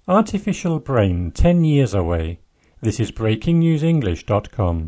Artificial brain 10 years away. This is breakingnewsenglish.com.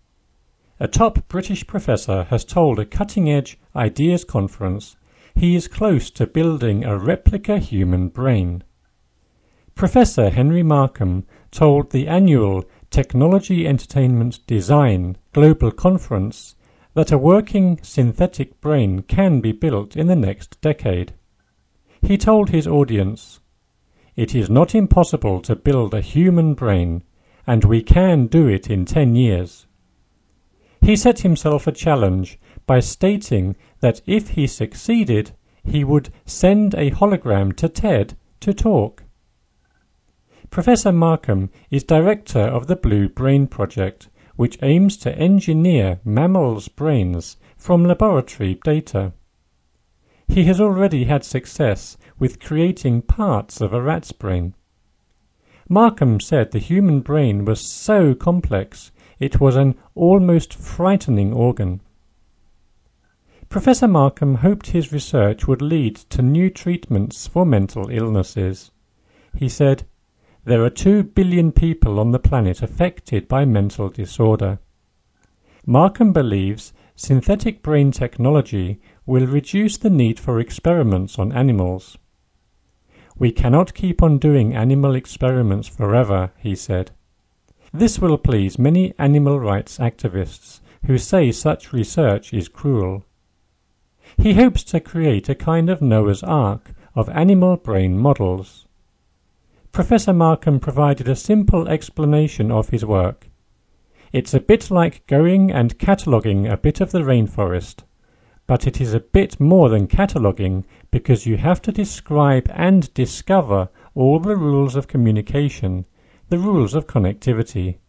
A top British professor has told a cutting-edge ideas conference he is close to building a replica human brain. Professor Henry Markham told the annual Technology Entertainment Design Global Conference that a working synthetic brain can be built in the next decade. He told his audience, "It is not impossible to build a human brain, and we can do it in 10 years. He set himself a challenge by stating that if he succeeded, he would send a hologram to TED to talk. Professor Markham is director of the Blue Brain Project, which aims to engineer mammals' brains from laboratory data. He has already had success with creating parts of a rat's brain. Markham said the human brain was so complex it was an almost frightening organ. Professor Markham hoped his research would lead to new treatments for mental illnesses. He said, "There are 2 billion people on the planet affected by mental disorder." Markham believes synthetic brain technology will reduce the need for experiments on animals. "We cannot keep on doing animal experiments forever," he said. This will please many animal rights activists who say such research is cruel. He hopes to create a kind of Noah's Ark of animal brain models. Professor Markham provided a simple explanation of his work. It's a bit like going and cataloguing a bit of the rainforest, but it is a bit more than cataloguing because you have to describe and discover all the rules of communication, the rules of connectivity.